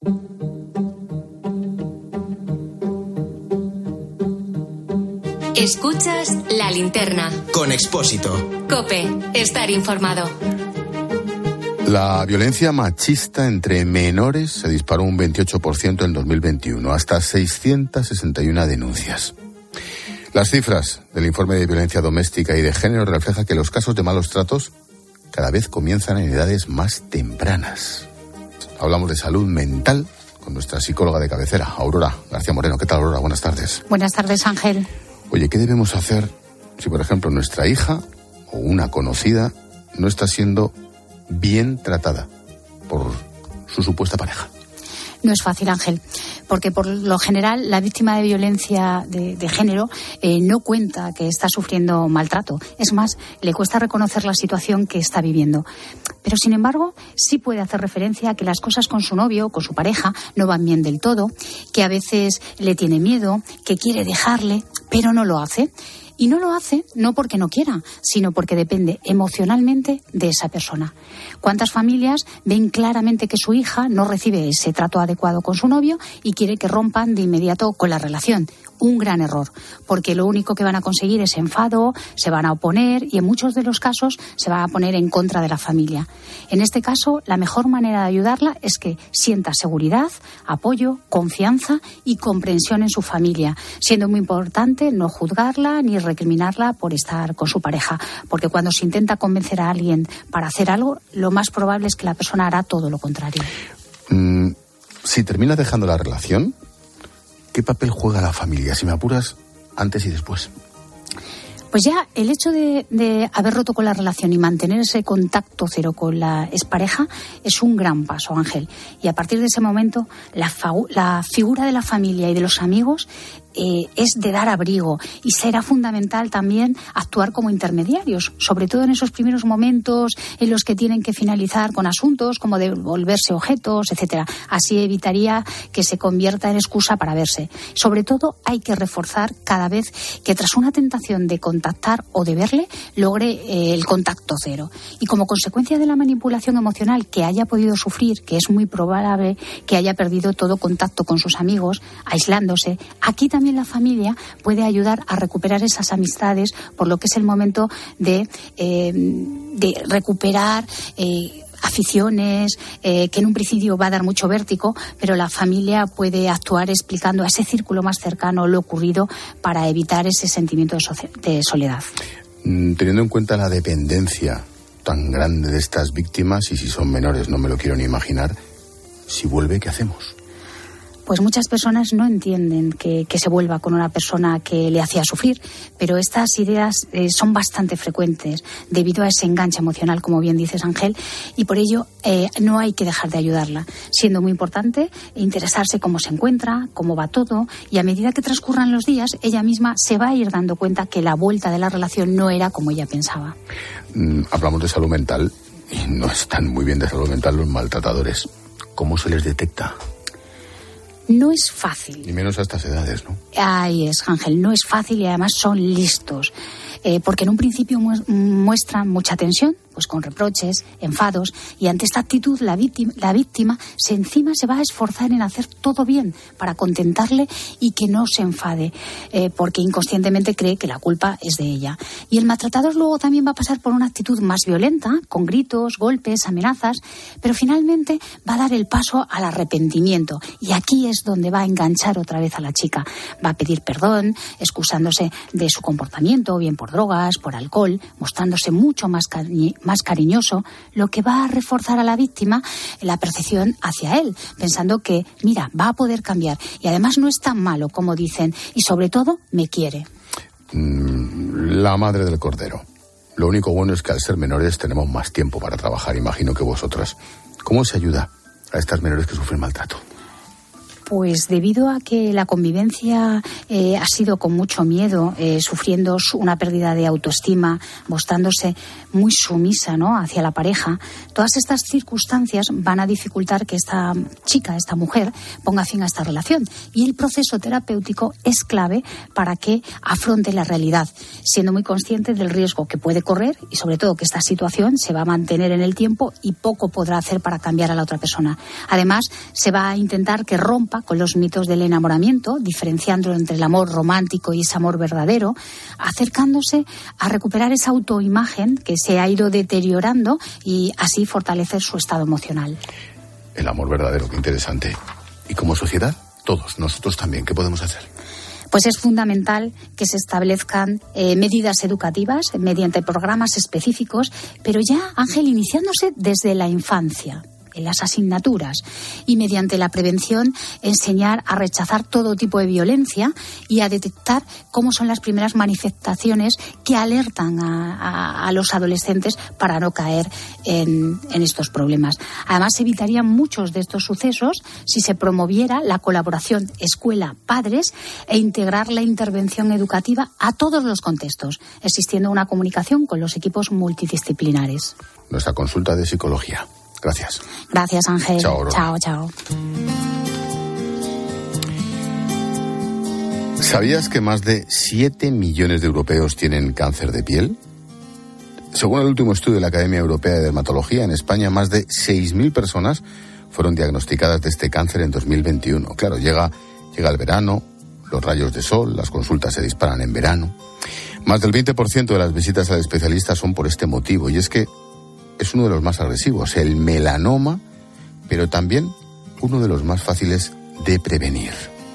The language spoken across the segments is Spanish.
Escuchas La Linterna. Con Expósito. COPE. Estar informado. La violencia machista entre menores se disparó un 28% en 2021, hasta 661 denuncias. Las cifras del informe de violencia doméstica y de género reflejan que los casos de malos tratos cada vez comienzan en edades más tempranas. Hablamos de salud mental con nuestra psicóloga de cabecera, Aurora García Moreno. ¿Qué tal, Aurora? Buenas tardes. Buenas tardes, Ángel. Oye, ¿qué debemos hacer si, por ejemplo, nuestra hija o una conocida no está siendo bien tratada por su supuesta pareja? No es fácil, Ángel, porque por lo general la víctima de violencia de género no cuenta que está sufriendo maltrato. Es más, le cuesta reconocer la situación que está viviendo. Pero, sin embargo, sí puede hacer referencia a que las cosas con su novio, con su pareja, no van bien del todo, que a veces le tiene miedo, que quiere dejarle, pero no lo hace. Y no lo hace no porque no quiera, sino porque depende emocionalmente de esa persona. ¿Cuántas familias ven claramente que su hija no recibe ese trato adecuado con su novio y quiere que rompan de inmediato con la relación? Un gran error, porque lo único que van a conseguir es enfado, se van a oponer y en muchos de los casos se van a poner en contra de la familia. En este caso, la mejor manera de ayudarla es que sienta seguridad, apoyo, confianza y comprensión en su familia, siendo muy importante no juzgarla ni recriminarla por estar con su pareja, porque cuando se intenta convencer a alguien para hacer algo, lo más probable es que la persona hará todo lo contrario. Si termina dejando la relación, ¿qué papel juega la familia? Si me apuras, antes y después. Pues ya el hecho de haber roto con la relación y mantener ese contacto cero con la expareja es un gran paso, Ángel. Y a partir de ese momento, la figura de la familia y de los amigos es de dar abrigo, y será fundamental también actuar como intermediarios, sobre todo en esos primeros momentos en los que tienen que finalizar con asuntos como devolverse objetos, etcétera. Así evitaría que se convierta en excusa para verse. Sobre todo hay que reforzar cada vez que tras una tentación de contactar o de verle logre el contacto cero. Y como consecuencia de la manipulación emocional que haya podido sufrir, que es muy probable que haya perdido todo contacto con sus amigos, aislándose, aquí también la familia puede ayudar a recuperar esas amistades, por lo que es el momento de recuperar aficiones, que en un principio va a dar mucho vértigo, pero la familia puede actuar explicando a ese círculo más cercano lo ocurrido para evitar ese sentimiento de soledad. Teniendo en cuenta la dependencia tan grande de estas víctimas, y si son menores, no me lo quiero ni imaginar, si vuelve, ¿qué hacemos? Pues muchas personas no entienden que se vuelva con una persona que le hacía sufrir, pero estas ideas son bastante frecuentes debido a ese enganche emocional, como bien dices, Ángel, y por ello no hay que dejar de ayudarla, siendo muy importante interesarse cómo se encuentra, cómo va todo, y a medida que transcurran los días, ella misma se va a ir dando cuenta que la vuelta de la relación no era como ella pensaba. Hablamos de salud mental y no están muy bien de salud mental los maltratadores. ¿Cómo se les detecta? No es fácil. Ni menos a estas edades, ¿no? Ahí es, Ángel, no es fácil y además son listos. Porque en un principio muestran mucha tensión, pues con reproches, enfados, y ante esta actitud la víctima encima se va a esforzar en hacer todo bien para contentarle y que no se enfade, porque inconscientemente cree que la culpa es de ella. Y el maltratador luego también va a pasar por una actitud más violenta, con gritos, golpes, amenazas, pero finalmente va a dar el paso al arrepentimiento, y aquí es donde va a enganchar otra vez a la chica. Va a pedir perdón, excusándose de su comportamiento, bien por drogas, por alcohol, mostrándose mucho más cariñoso, lo que va a reforzar a la víctima la percepción hacia él, pensando que, mira, va a poder cambiar y además no es tan malo como dicen y sobre todo me quiere. La madre del cordero. Lo único bueno es que al ser menores tenemos más tiempo para trabajar, imagino que vosotras. ¿Cómo se ayuda a estas menores que sufren maltrato? Pues debido a que la convivencia ha sido con mucho miedo, sufriendo una pérdida de autoestima, mostrándose muy sumisa, ¿no?, hacia la pareja, todas estas circunstancias van a dificultar que esta chica, esta mujer, ponga fin a esta relación. Y el proceso terapéutico es clave para que afronte la realidad, siendo muy consciente del riesgo que puede correr y sobre todo que esta situación se va a mantener en el tiempo y poco podrá hacer para cambiar a la otra persona. Además, se va a intentar que rompa con los mitos del enamoramiento, diferenciándolo entre el amor romántico y ese amor verdadero, acercándose a recuperar esa autoimagen que se ha ido deteriorando y así fortalecer su estado emocional. El amor verdadero, qué interesante. Y como sociedad, todos, nosotros también, ¿qué podemos hacer? Pues es fundamental que se establezcan medidas educativas mediante programas específicos, pero ya, Ángel, iniciándose desde la infancia, en las asignaturas, y mediante la prevención enseñar a rechazar todo tipo de violencia y a detectar cómo son las primeras manifestaciones que alertan a los adolescentes para no caer en estos problemas. Además, se evitarían muchos de estos sucesos si se promoviera la colaboración escuela-padres e integrar la intervención educativa a todos los contextos, existiendo una comunicación con los equipos multidisciplinares. Nuestra consulta de psicología. Gracias. Gracias, Ángel. Chao, Aurora. Chao, chao. ¿Sabías que más de 7 millones de europeos tienen cáncer de piel? Según el último estudio de la Academia Europea de Dermatología, en España más de 6.000 personas fueron diagnosticadas de este cáncer en 2021. Claro, llega el verano, los rayos de sol, las consultas se disparan en verano. Más del 20% de las visitas al especialista son por este motivo, y es que es uno de los más agresivos, el melanoma, pero también uno de los más fáciles de prevenir.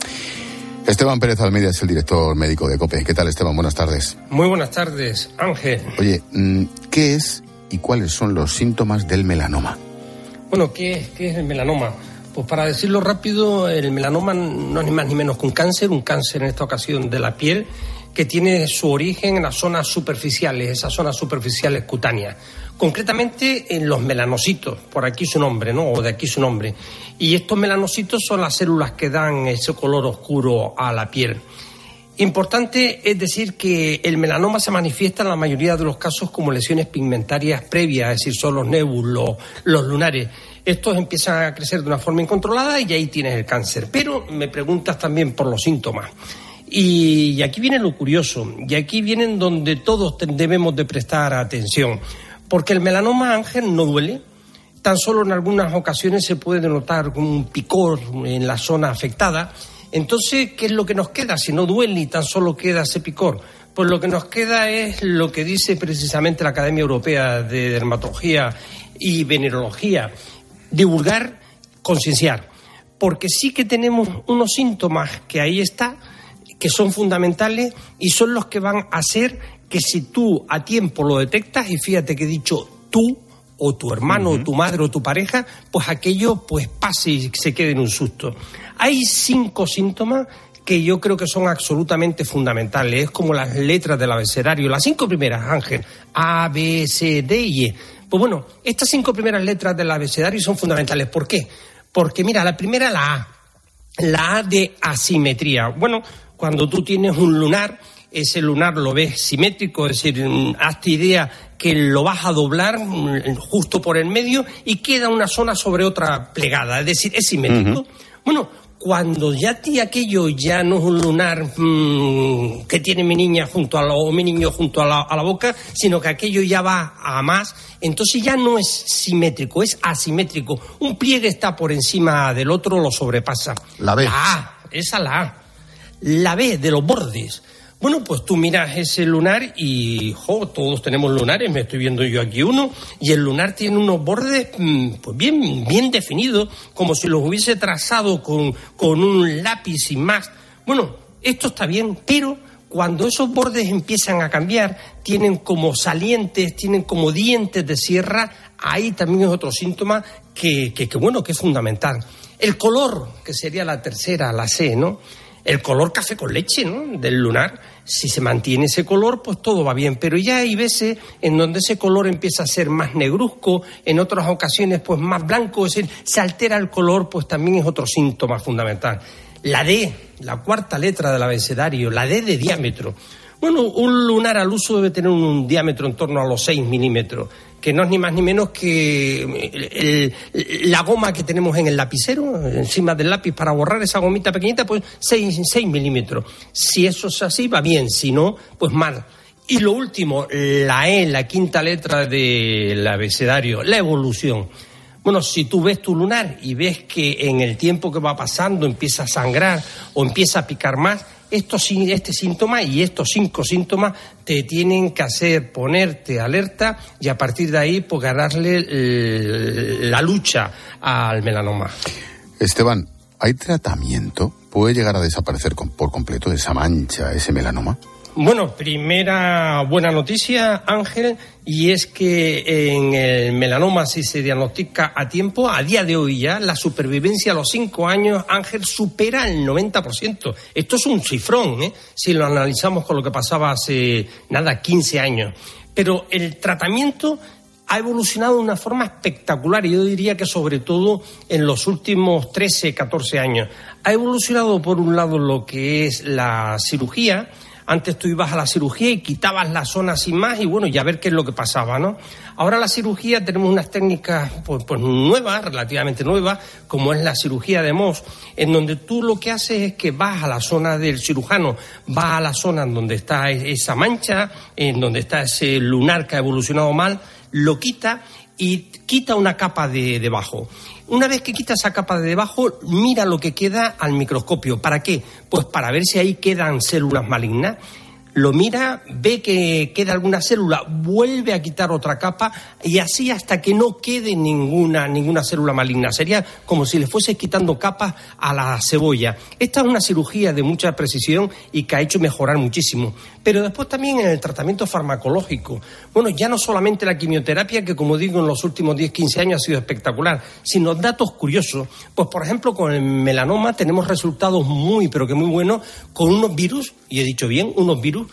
Esteban Pérez Almeida es el director médico de COPE. ¿Qué tal, Esteban? Buenas tardes. Muy buenas tardes, Ángel. Oye, ¿qué es y cuáles son los síntomas del melanoma? Bueno, ¿qué es el melanoma? Pues para decirlo rápido, el melanoma no es ni más ni menos que un cáncer en esta ocasión de la piel, que tiene su origen en las zonas superficiales, esas zonas superficiales cutáneas. Concretamente en los melanocitos, por aquí su nombre, ¿no? O de aquí su nombre. Y estos melanocitos son las células que dan ese color oscuro a la piel. Importante es decir que el melanoma se manifiesta en la mayoría de los casos como lesiones pigmentarias previas, es decir, son los nébulos, los lunares. Estos empiezan a crecer de una forma incontrolada y ahí tienes el cáncer. Pero me preguntas también por los síntomas. Y aquí viene lo curioso, y aquí vienen donde todos debemos de prestar atención. Porque el melanoma, Ángel, no duele. Tan solo en algunas ocasiones se puede notar un picor en la zona afectada. Entonces, ¿qué es lo que nos queda si no duele y tan solo queda ese picor? Pues lo que nos queda es lo que dice precisamente la Academia Europea de Dermatología y Venerología: divulgar, concienciar. Porque sí que tenemos unos síntomas que ahí está, que son fundamentales y son los que van a hacer que si tú a tiempo lo detectas, y fíjate que he dicho tú, o tu hermano, o tu madre, o tu pareja, pues aquello pues pase y se quede en un susto. Hay 5 síntomas que yo creo que son absolutamente fundamentales. Es como las letras del abecedario. Las 5 primeras, Ángel, A, B, C, D y E. Pues bueno, estas 5 primeras letras del abecedario son fundamentales. ¿Por qué? Porque mira, la primera, la A de asimetría. Bueno, cuando tú tienes un lunar, ese lunar lo ves simétrico, es decir, hazte idea que lo vas a doblar justo por el medio y queda una zona sobre otra plegada, es decir, es simétrico. Uh-huh. Bueno, cuando ya aquello ya no es un lunar que tiene mi niña o mi niño junto a la boca, sino que aquello ya va a más, entonces ya no es simétrico, es asimétrico. Un pliegue está por encima del otro, lo sobrepasa. La B. La A, esa la A. La B, de los bordes. Bueno, pues tú miras ese lunar y, todos tenemos lunares, me estoy viendo yo aquí uno, y el lunar tiene unos bordes pues bien definidos, como si los hubiese trazado con un lápiz sin más. Bueno, esto está bien, pero cuando esos bordes empiezan a cambiar, tienen como salientes, tienen como dientes de sierra, ahí también es otro síntoma que es fundamental. El color, que sería la tercera, la C, ¿no? el color café con leche, ¿no?, del lunar. Si se mantiene ese color, pues todo va bien. Pero ya hay veces en donde ese color empieza a ser más negruzco, en otras ocasiones pues más blanco, es decir, se altera el color, pues también es otro síntoma fundamental. La D, la cuarta letra del abecedario, la D de diámetro. Bueno, un lunar al uso debe tener un diámetro en torno a los 6 milímetros, que no es ni más ni menos que la goma que tenemos en el lapicero, encima del lápiz para borrar esa gomita pequeñita, pues 6 milímetros. Si eso es así, va bien, si no, pues mal. Y lo último, la E, la quinta letra del abecedario, la evolución. Bueno, si tú ves tu lunar y ves que en el tiempo que va pasando empieza a sangrar o empieza a picar más, este síntoma y estos 5 síntomas te tienen que hacer ponerte alerta y a partir de ahí pues ganarle la lucha al melanoma. Esteban, ¿hay tratamiento? ¿Puede llegar a desaparecer por completo esa mancha, ese melanoma? Bueno, primera buena noticia, Ángel, y es que en el melanoma, si se diagnostica a tiempo, a día de hoy ya la supervivencia a los 5 años, Ángel, supera el 90%. Esto es un cifrón, si lo analizamos con lo que pasaba hace, 15 años. Pero el tratamiento ha evolucionado de una forma espectacular y yo diría que sobre todo en los últimos 13, 14 años. Ha evolucionado por un lado lo que es la cirugía. Antes tú ibas a la cirugía y quitabas la zona sin más y bueno, ya ver qué es lo que pasaba, ¿no? Ahora la cirugía tenemos unas técnicas pues nuevas, relativamente nuevas, como es la cirugía de Mohs, en donde tú lo que haces es que vas a la zona del cirujano, vas a la zona en donde está esa mancha, en donde está ese lunar que ha evolucionado mal, lo quita y quita una capa de debajo. Una vez que quita esa capa de debajo, mira lo que queda al microscopio. ¿Para qué? Pues para ver si ahí quedan células malignas. Lo mira, ve que queda alguna célula, vuelve a quitar otra capa y así hasta que no quede ninguna célula maligna. Sería como si le fuese quitando capas a la cebolla. Esta es una cirugía de mucha precisión y que ha hecho mejorar muchísimo. Pero después también en el tratamiento farmacológico. Bueno, ya no solamente la quimioterapia, que como digo en los últimos 10-15 años ha sido espectacular, sino datos curiosos. Pues por ejemplo con el melanoma tenemos resultados muy, pero que muy buenos con unos virus, y he dicho bien, unos virus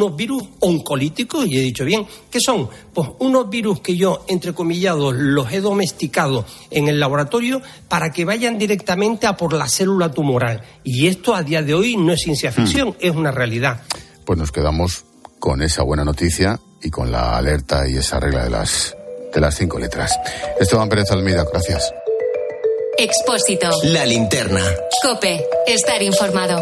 oncolíticos, y he dicho bien, ¿qué son? Pues unos virus que yo, entrecomillados, los he domesticado en el laboratorio para que vayan directamente a por la célula tumoral. Y esto a día de hoy no es ciencia ficción, es una realidad. Pues nos quedamos con esa buena noticia y con la alerta y esa regla de las 5 letras. Esteban Pérez Almeida, gracias. Expósito. La linterna. COPE. Estar informado.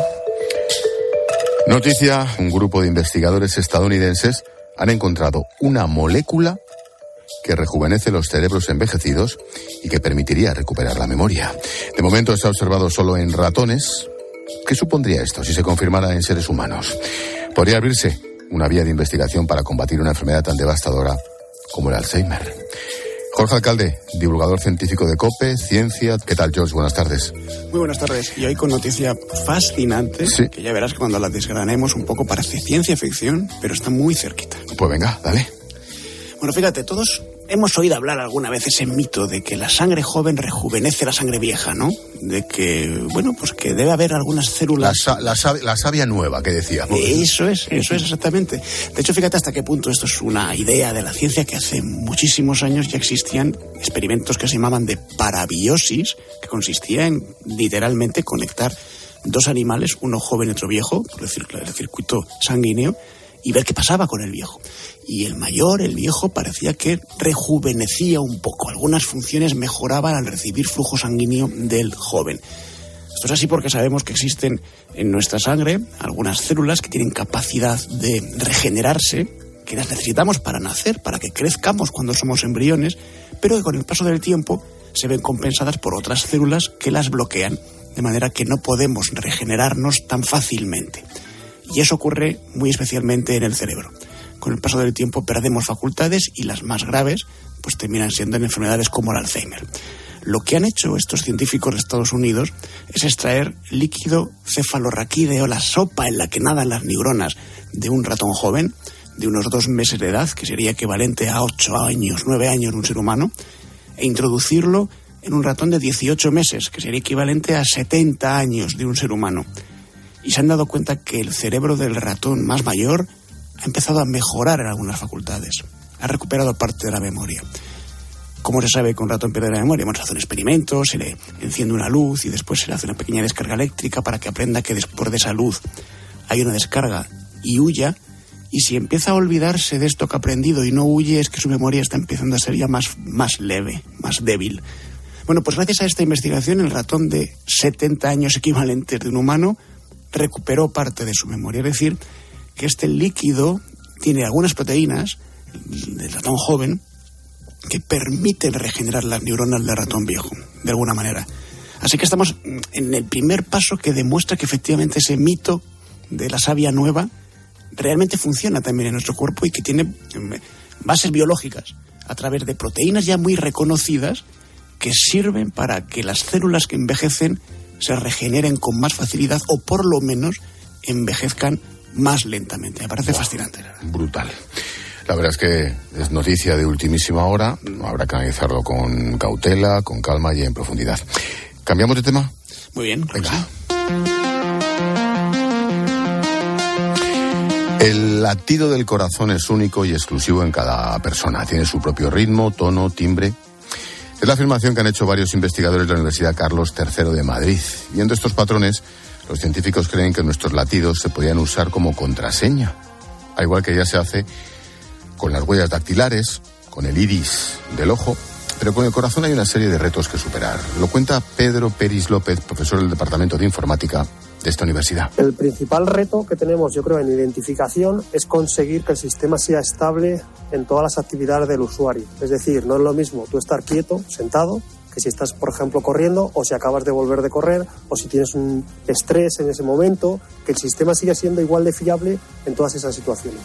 Noticia: un grupo de investigadores estadounidenses han encontrado una molécula que rejuvenece los cerebros envejecidos y que permitiría recuperar la memoria. De momento se ha observado solo en ratones. ¿Qué supondría esto si se confirmara en seres humanos? Podría abrirse una vía de investigación para combatir una enfermedad tan devastadora como el Alzheimer. Jorge Alcalde, divulgador científico de COPE, Ciencia. ¿Qué tal, George? Buenas tardes. Muy buenas tardes. Y hoy con noticia fascinante, sí, que ya verás que cuando la desgranemos un poco parece ciencia ficción, pero está muy cerquita. Pues venga, dale. Bueno, fíjate, todos hemos oído hablar alguna vez ese mito de que la sangre joven rejuvenece la sangre vieja, ¿no? De que, bueno, pues que debe haber algunas células... La savia nueva que decíamos. Eso es exactamente. De hecho, fíjate hasta qué punto esto es una idea de la ciencia, que hace muchísimos años ya existían experimentos que se llamaban de parabiosis, que consistía en literalmente conectar dos animales, uno joven y otro viejo, por decirlo, el circuito sanguíneo, y ver qué pasaba con el viejo. Y el viejo, parecía que rejuvenecía un poco. Algunas funciones mejoraban al recibir flujo sanguíneo del joven. Esto es así porque sabemos que existen en nuestra sangre algunas células que tienen capacidad de regenerarse, que las necesitamos para nacer, para que crezcamos cuando somos embriones, pero que con el paso del tiempo se ven compensadas por otras células que las bloquean, de manera que no podemos regenerarnos tan fácilmente. Y eso ocurre muy especialmente en el cerebro. Con el paso del tiempo perdemos facultades y las más graves pues terminan siendo en enfermedades como el Alzheimer. Lo que han hecho estos científicos de Estados Unidos es extraer líquido cefalorraquídeo, la sopa en la que nadan las neuronas de un ratón joven de unos 2 meses de edad, que sería equivalente a 8 años, 9 años de un ser humano, e introducirlo en un ratón de 18 meses, que sería equivalente a 70 años de un ser humano. y se han dado cuenta que el cerebro del ratón más mayor ha empezado a mejorar en algunas facultades. Ha recuperado parte de la memoria. ¿Cómo se sabe que un ratón pierde la memoria? Bueno, se hace un experimento, se le enciende una luz y después se le hace una pequeña descarga eléctrica para que aprenda que después de esa luz hay una descarga y huya. Y si empieza a olvidarse de esto que ha aprendido y no huye, es que su memoria está empezando a ser ya más leve, más débil. Bueno, pues gracias a esta investigación, el ratón de 70 años equivalentes de un humano recuperó parte de su memoria. Es decir, que este líquido tiene algunas proteínas del ratón joven que permiten regenerar las neuronas del ratón viejo, de alguna manera. Así que estamos en el primer paso que demuestra que efectivamente ese mito de la savia nueva realmente funciona también en nuestro cuerpo y que tiene bases biológicas a través de proteínas ya muy reconocidas que sirven para que las células que envejecen se regeneren con más facilidad o por lo menos envejezcan más lentamente. Me parece fascinante. Brutal. La verdad es que es noticia de ultimísima hora. Habrá que analizarlo con cautela, con calma y en profundidad. ¿Cambiamos de tema? Muy bien. Venga. Sí. El latido del corazón es único y exclusivo en cada persona. Tiene su propio ritmo, tono, timbre. Es la afirmación que han hecho varios investigadores de la Universidad Carlos III de Madrid. Viendo estos patrones, los científicos creen que nuestros latidos se podían usar como contraseña. Al igual que ya se hace con las huellas dactilares, con el iris del ojo, pero con el corazón hay una serie de retos que superar. Lo cuenta Pedro Peris López, profesor del Departamento de Informática de esta universidad. El principal reto que tenemos, yo creo, en identificación es conseguir que el sistema sea estable en todas las actividades del usuario. Es decir, no es lo mismo tú estar quieto, sentado, que si estás, por ejemplo, corriendo o si acabas de volver de correr o si tienes un estrés en ese momento, que el sistema siga siendo igual de fiable en todas esas situaciones.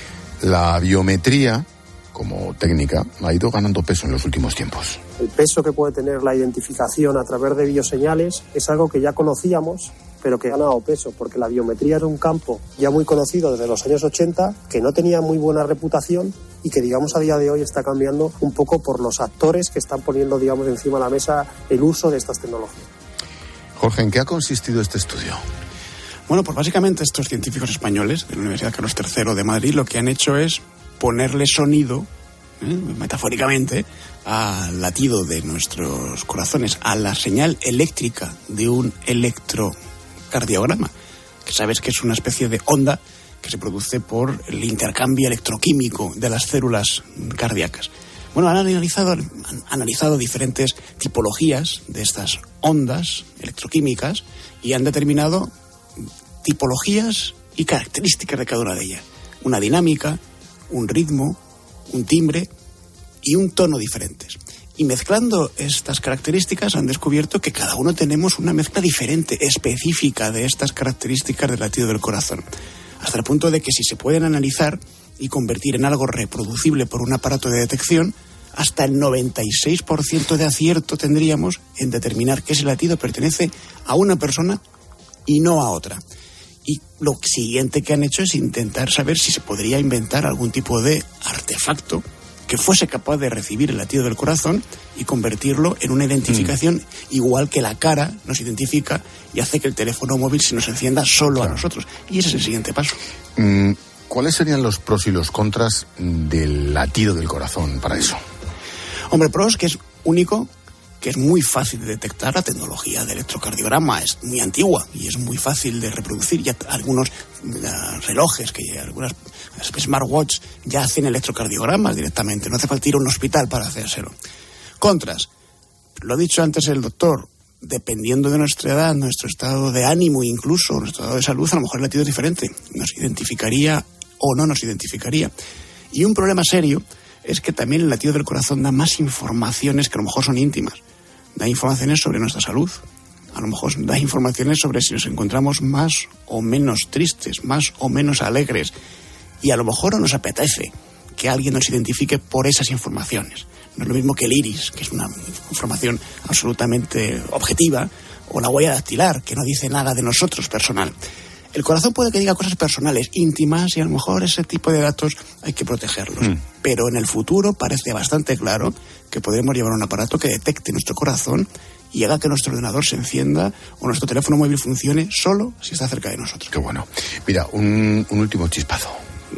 La biometría, como técnica, ha ido ganando peso en los últimos tiempos. El peso que puede tener la identificación a través de bioseñales es algo que ya conocíamos, pero que ha ganado peso, porque la biometría era un campo ya muy conocido desde los años 80, que no tenía muy buena reputación y que, digamos, a día de hoy está cambiando un poco por los actores que están poniendo, digamos, encima de la mesa el uso de estas tecnologías. Jorge, ¿en qué ha consistido este estudio? Bueno, pues básicamente estos científicos españoles de la Universidad Carlos III de Madrid lo que han hecho es ponerle sonido, metafóricamente, al latido de nuestros corazones, a la señal eléctrica de un electrocardiograma, que sabes que es una especie de onda que se produce por el intercambio electroquímico de las células cardíacas. Bueno, han analizado diferentes tipologías de estas ondas electroquímicas y han determinado tipologías y características de cada una de ellas. Una dinámica, un ritmo, un timbre y un tono diferentes. Y mezclando estas características han descubierto que cada uno tenemos una mezcla diferente, específica de estas características del latido del corazón. Hasta el punto de que si se pueden analizar y convertir en algo reproducible por un aparato de detección, hasta el 96% de acierto tendríamos en determinar que ese latido pertenece a una persona y no a otra. Y lo siguiente que han hecho es intentar saber si se podría inventar algún tipo de artefacto que fuese capaz de recibir el latido del corazón y convertirlo en una identificación igual que la cara nos identifica y hace que el teléfono móvil se nos encienda solo a nosotros. Y ese es el siguiente paso. ¿Cuáles serían los pros y los contras del latido del corazón para eso? Hombre, pros que es único, que es muy fácil de detectar. La tecnología de electrocardiograma es muy antigua y es muy fácil de reproducir. Ya algunos relojes, algunas smartwatch ya hacen electrocardiogramas directamente. No hace falta ir a un hospital para hacérselo. Contras, lo ha dicho antes el doctor, dependiendo de nuestra edad, nuestro estado de ánimo, incluso nuestro estado de salud, a lo mejor el latido es diferente. Nos identificaría o no nos identificaría. Y un problema serio es que también el latido del corazón da más informaciones que a lo mejor son íntimas. Da informaciones sobre nuestra salud. A lo mejor da informaciones sobre si nos encontramos más o menos tristes, más o menos alegres. Y a lo mejor no nos apetece que alguien nos identifique por esas informaciones. No es lo mismo que el iris, que es una información absolutamente objetiva, o la huella dactilar, que no dice nada de nosotros personal. El corazón puede que diga cosas personales, íntimas, y a lo mejor ese tipo de datos hay que protegerlos. Pero en el futuro parece bastante claro que podremos llevar un aparato que detecte nuestro corazón y haga que nuestro ordenador se encienda o nuestro teléfono móvil funcione solo si está cerca de nosotros. Qué bueno. Mira, un último chispazo.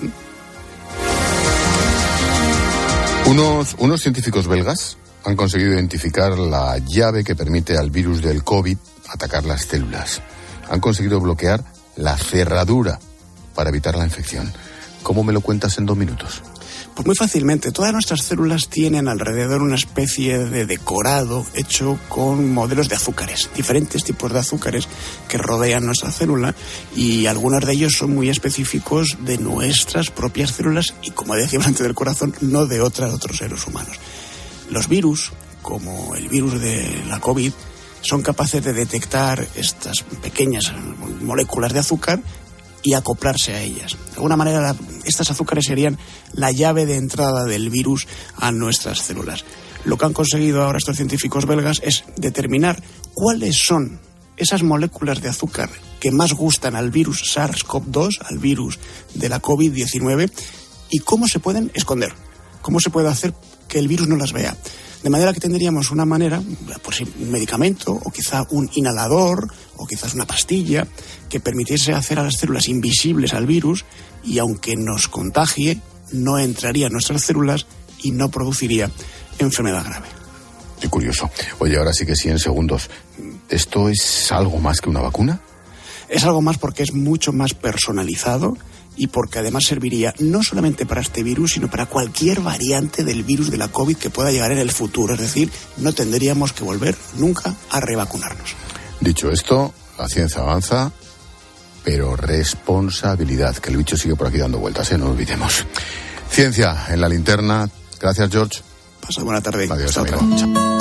Unos científicos belgas han conseguido identificar la llave que permite al virus del COVID atacar las células. Han conseguido bloquear la cerradura para evitar la infección. ¿Cómo me lo cuentas en 2 minutos? Pues muy fácilmente. Todas nuestras células tienen alrededor una especie de decorado hecho con modelos de azúcares, diferentes tipos de azúcares que rodean nuestra célula, y algunos de ellos son muy específicos de nuestras propias células y, como decíamos antes, del corazón, no de otros seres humanos. Los virus, como el virus de la COVID, son capaces de detectar estas pequeñas moléculas de azúcar y acoplarse a ellas. De alguna manera, estas azúcares serían la llave de entrada del virus a nuestras células. Lo que han conseguido ahora estos científicos belgas es determinar cuáles son esas moléculas de azúcar que más gustan al virus SARS-CoV-2, al virus de la COVID-19, y cómo se pueden esconder, cómo se puede hacer que el virus no las vea. De manera que tendríamos una manera, pues un medicamento, o quizá un inhalador, o quizás una pastilla, que permitiese hacer a las células invisibles al virus, y aunque nos contagie, no entraría en nuestras células y no produciría enfermedad grave. Qué curioso. Oye, ahora sí que sí, en segundos. ¿Esto es algo más que una vacuna? Es algo más porque es mucho más personalizado y porque además serviría no solamente para este virus, sino para cualquier variante del virus de la COVID que pueda llegar en el futuro. Es decir, no tendríamos que volver nunca a revacunarnos. Dicho esto, la ciencia avanza, pero responsabilidad, que el bicho sigue por aquí dando vueltas, no lo olvidemos. Ciencia en la linterna. Gracias, George. Pasa buena tarde. Adiós, Hasta amigo. otra.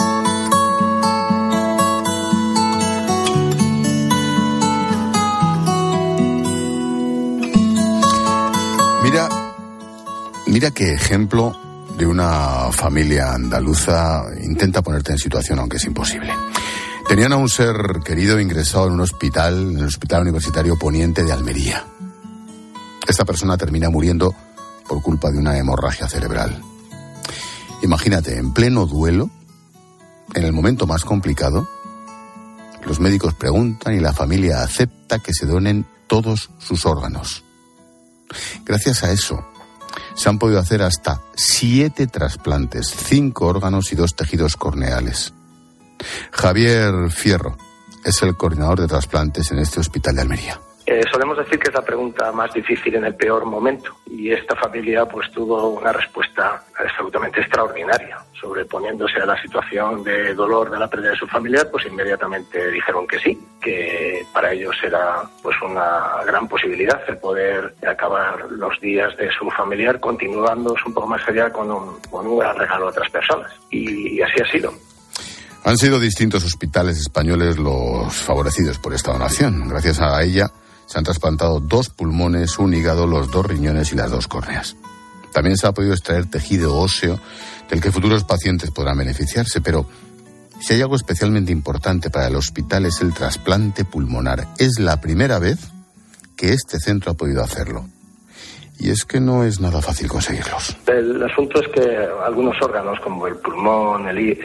Mira qué ejemplo de una familia andaluza intenta ponerte en situación, aunque es imposible. Tenían a un ser querido ingresado en un hospital, en el Hospital Universitario Poniente de Almería. Esta persona termina muriendo por culpa de una hemorragia cerebral. Imagínate, en pleno duelo, en el momento más complicado, los médicos preguntan y la familia acepta que se donen todos sus órganos. Gracias a eso, se han podido hacer hasta 7 trasplantes, 5 órganos y 2 tejidos corneales. Javier Fierro es el coordinador de trasplantes en este hospital de Almería. Solemos decir que es la pregunta más difícil en el peor momento, y esta familia pues tuvo una respuesta absolutamente extraordinaria. Sobreponiéndose a la situación de dolor de la pérdida de su familiar, pues inmediatamente dijeron que sí, que para ellos era pues una gran posibilidad el poder acabar los días de su familiar continuándolos un poco más allá con un gran regalo a otras personas, y así ha sido. Han sido distintos hospitales españoles los favorecidos por esta donación. Gracias a ella se han trasplantado 2 pulmones, un hígado, los 2 riñones y las 2 córneas. También se ha podido extraer tejido óseo del que futuros pacientes podrán beneficiarse, pero si hay algo especialmente importante para el hospital es el trasplante pulmonar. Es la primera vez que este centro ha podido hacerlo. Y es que no es nada fácil conseguirlos. El asunto es que algunos órganos, como el pulmón,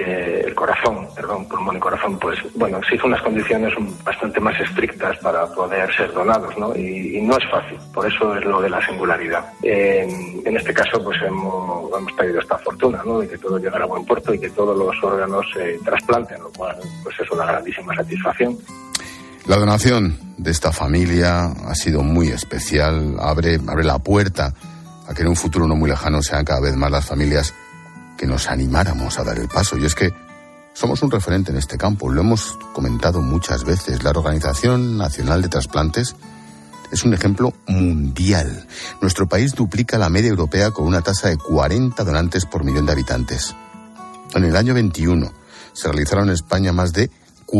pulmón y corazón, pues bueno, exigen unas condiciones bastante más estrictas para poder ser donados, ¿no? Y no es fácil, por eso es lo de la singularidad. En este caso, pues hemos tenido esta fortuna, ¿no? De que todo llegara a buen puerto y que todos los órganos se trasplanten, lo cual pues es una grandísima satisfacción. La donación de esta familia ha sido muy especial, abre la puerta a que en un futuro no muy lejano sean cada vez más las familias que nos animáramos a dar el paso. Y es que somos un referente en este campo, lo hemos comentado muchas veces. La Organización Nacional de Trasplantes es un ejemplo mundial. Nuestro país duplica la media europea con una tasa de 40 donantes por millón de habitantes. En el año 21 se realizaron en España más de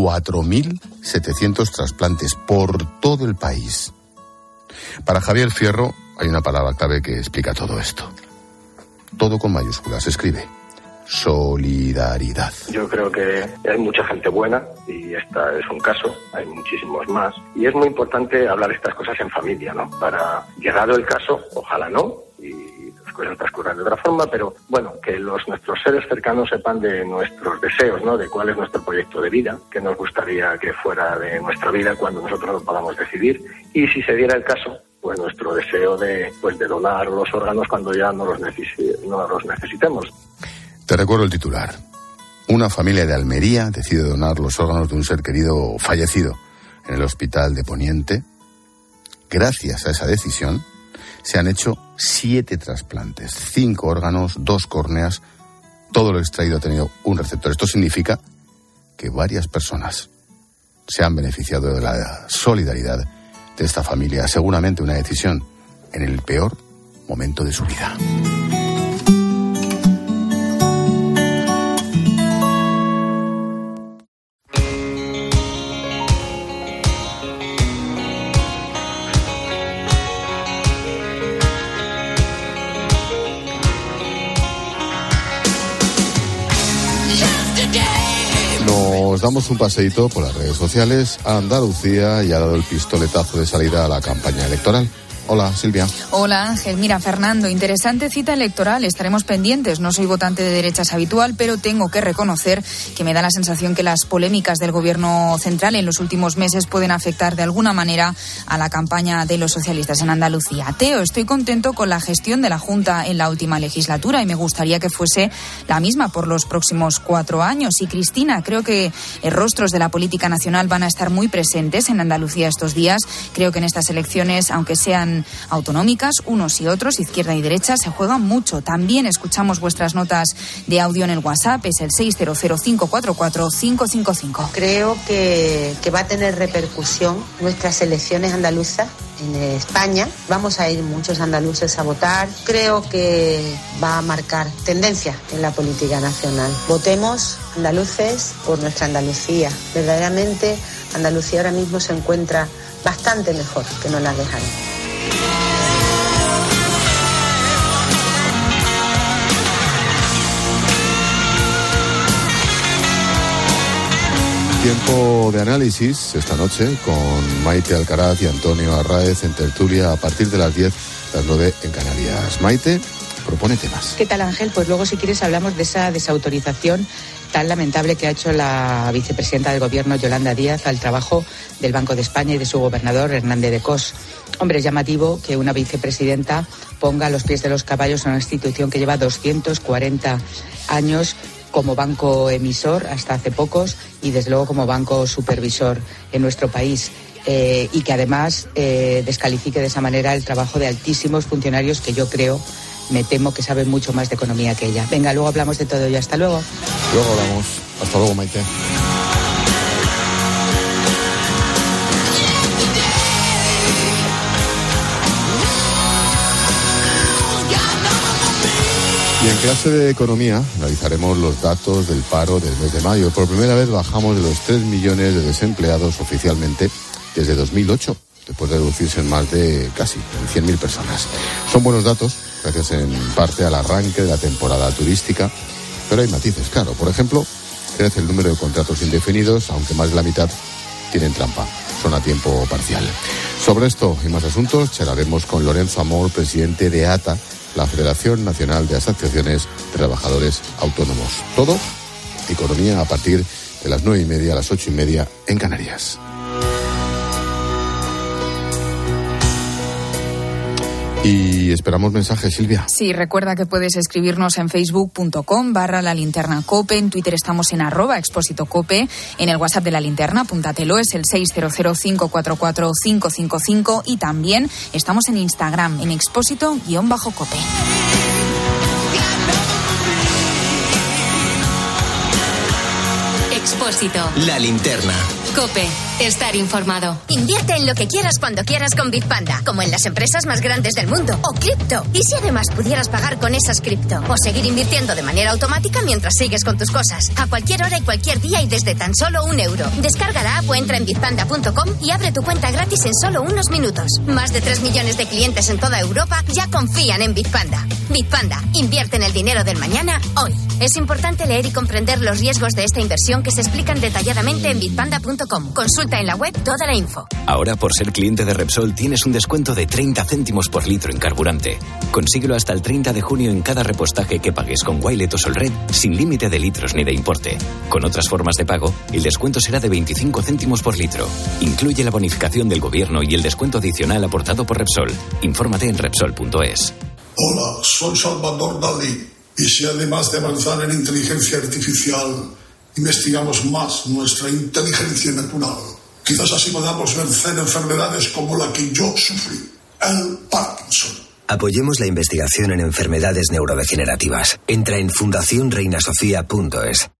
4.700 trasplantes por todo el país. Para Javier Fierro hay una palabra clave que explica todo esto. Todo con mayúsculas, escribe: solidaridad. Yo creo que hay mucha gente buena y esta es un caso, hay muchísimos más. Y es muy importante hablar estas cosas en familia, ¿no? Para, llegado el caso, ojalá no, y cosas transcurran de otra forma, pero bueno, que nuestros seres cercanos sepan de nuestros deseos, ¿no? De cuál es nuestro proyecto de vida, que nos gustaría que fuera de nuestra vida cuando nosotros lo podamos decidir, y si se diera el caso, pues nuestro deseo de donar los órganos cuando ya no los necesitemos. Te recuerdo el titular. Una familia de Almería decide donar los órganos de un ser querido fallecido en el hospital de Poniente. Gracias a esa decisión se han hecho 7 trasplantes, 5 órganos, 2 córneas. Todo lo extraído ha tenido un receptor. Esto significa que varias personas se han beneficiado de la solidaridad de esta familia. Seguramente una decisión en el peor momento de su vida. Nos damos un paseíto por las redes sociales. Andalucía ya ha dado el pistoletazo de salida a la campaña electoral. Hola, Silvia. Hola, Ángel. Mira, Fernando, interesante cita electoral. Estaremos pendientes. No soy votante de derechas habitual, pero tengo que reconocer que me da la sensación que las polémicas del gobierno central en los últimos meses pueden afectar de alguna manera a la campaña de los socialistas en Andalucía. Teo, estoy contento con la gestión de la Junta en la última legislatura y me gustaría que fuese la misma por los próximos 4 años. Y Cristina, creo que rostros de la política nacional van a estar muy presentes en Andalucía estos días. Creo que en estas elecciones, aunque sean autonómicas, unos y otros, izquierda y derecha, se juegan mucho. También escuchamos vuestras notas de audio en el WhatsApp, es el 600-544-555. Creo que va a tener repercusión nuestras elecciones andaluzas en España. Vamos a ir muchos andaluces a votar. Creo que va a marcar tendencia en la política nacional. Votemos, andaluces, por nuestra Andalucía. Verdaderamente, Andalucía ahora mismo se encuentra bastante mejor que no la dejaron. Tiempo de análisis esta noche con Maite Alcaraz y Antonio Arráez en tertulia a partir de las 10, las 9 en Canarias. Maite propone temas. ¿Qué tal, Ángel? Pues luego, si quieres, hablamos de esa desautorización tan lamentable que ha hecho la vicepresidenta del Gobierno, Yolanda Díaz, al trabajo del Banco de España y de su gobernador, Hernández de Cos. Hombre, es llamativo que una vicepresidenta ponga a los pies de los caballos a una institución que lleva 240 años como banco emisor hasta hace pocos y desde luego como banco supervisor en nuestro país. Y que además descalifique de esa manera el trabajo de altísimos funcionarios que yo creo, me temo, que saben mucho más de economía que ella. Venga, luego hablamos de todo y hasta luego. Luego hablamos. Hasta luego, Maite. Y en clase de economía analizaremos los datos del paro del mes de mayo. Por primera vez bajamos de los 3 millones de desempleados oficialmente desde 2008, después de reducirse en más de casi 100.000 personas. Son buenos datos, gracias en parte al arranque de la temporada turística, pero hay matices, claro. Por ejemplo, crece el número de contratos indefinidos, aunque más de la mitad tienen trampa, son a tiempo parcial. Sobre esto y más asuntos charlaremos con Lorenzo Amor, presidente de ATA, la Federación Nacional de Asociaciones de Trabajadores Autónomos. Todo, economía, a partir de las 9:30 a las 8:30 en Canarias. Y esperamos mensajes, Silvia. Sí, recuerda que puedes escribirnos en facebook.com/lalinternacope, en Twitter estamos en @expósitocope, en el WhatsApp de La Linterna, apúntatelo, es el 600-544-555 y también estamos en Instagram, en expósito_cope. Expósito. La Linterna. COPE. Estar informado. Invierte en lo que quieras cuando quieras con Bitpanda, como en las empresas más grandes del mundo, o cripto. ¿Y si además pudieras pagar con esas cripto? O seguir invirtiendo de manera automática mientras sigues con tus cosas, a cualquier hora y cualquier día y desde tan solo €1. Descarga la app o entra en bitpanda.com y abre tu cuenta gratis en solo unos minutos. Más de 3 millones de clientes en toda Europa ya confían en Bitpanda. Bitpanda, invierte en el dinero del mañana hoy. Es importante leer y comprender los riesgos de esta inversión que se explican detalladamente en bitpanda.com. Consulta en la web toda la info. Ahora, por ser cliente de Repsol, tienes un descuento de 30 céntimos por litro en carburante. Consíguelo hasta el 30 de junio en cada repostaje que pagues con Wilet o Solred, sin límite de litros ni de importe. Con otras formas de pago, el descuento será de 25 céntimos por litro. Incluye la bonificación del gobierno y el descuento adicional aportado por Repsol. Infórmate en Repsol.es. Hola, soy Salvador Dalí. Y si además de avanzar en inteligencia artificial, investigamos más nuestra inteligencia natural, quizás así podamos vencer enfermedades como la que yo sufrí, el Parkinson. Apoyemos la investigación en enfermedades neurodegenerativas. Entra en fundacionreinasofía.es.